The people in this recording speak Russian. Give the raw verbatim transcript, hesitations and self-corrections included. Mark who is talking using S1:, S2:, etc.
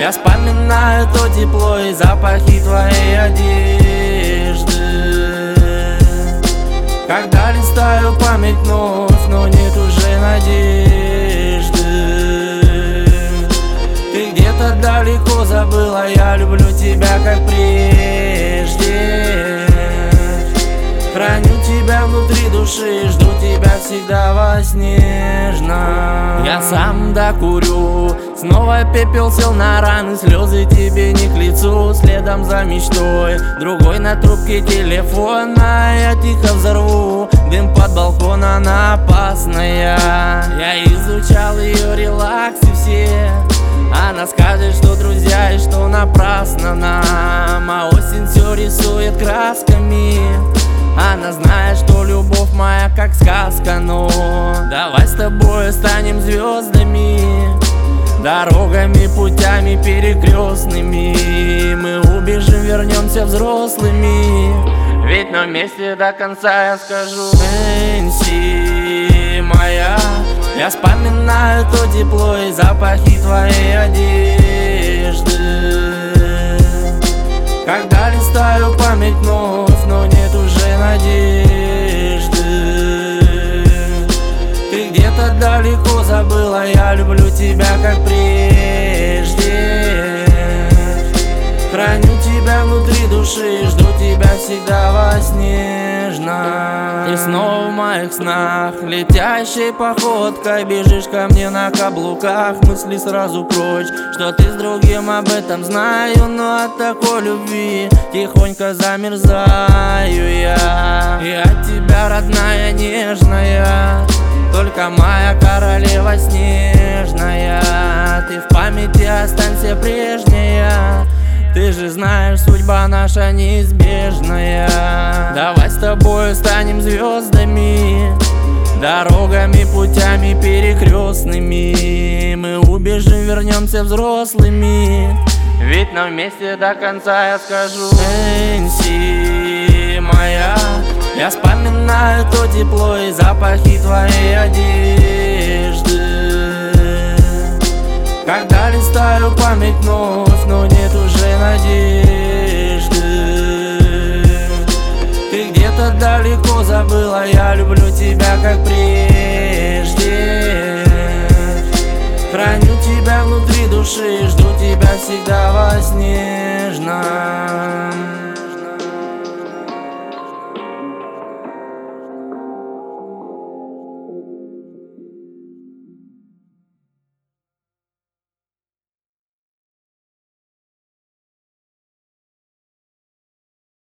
S1: Я вспоминаю то тепло и запахи твоей одежды, когда листаю память вновь, но нет уже надежды. Ты где-то далеко забыла, я люблю тебя как прежде. Храню тебя внутри души, жду тебя всегда во сне нежно. Я сам докурю, снова пепел сел на раны, слезы тебе не к лицу, следом за мечтой. Другой на трубке телефона, я тихо взорву, дым под балкона, она опасная. Я изучал ее релаксы все, она скажет, что друзья и что напрасно нам. А осень все рисует красками, она знает, что любовь моя как сказка. Но давай с тобой станем звездами, дорогами, путями перекрестными. Мы убежим, вернемся взрослыми, ведь на вместе до конца, я скажу. Нэнси моя, я вспоминаю то тепло и запахи твоей одежды, когда листаю память вновь, но нет уже надежды. Ты где-то далеко забыла, я люблю тебя как прежде. Храню тебя внутри души, жду тебя всегда во сне нежно. И снова в моих снах летящей походкой бежишь ко мне на каблуках, мысли сразу прочь, что ты с другим, об этом знаю, но от такой любви тихонько замерзаю я. И от тебя, родная, нежная, только моя королева снежная. Ты в памяти останься прежняя, ты же знаешь, судьба наша неизбежная. Давай с тобой станем звездами, дорогами, путями перекрестными. Мы убежим, вернемся взрослыми, ведь нам вместе до конца, я скажу. Нэнси моя, я вспоминаю то тепло и запахи твоей одежды, когда листаю память вновь, но нет уже надежды. Ты где-то далеко забыла, я люблю тебя как прежде. Храню тебя внутри души, жду тебя всегда во сне нежно.